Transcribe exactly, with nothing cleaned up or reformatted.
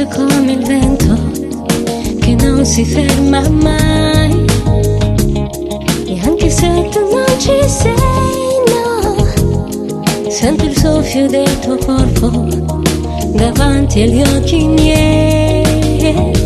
come il vento che non si ferma mai. E anche se tu non ci sei, no, sento il soffio del tuo corpo davanti agli occhi miei.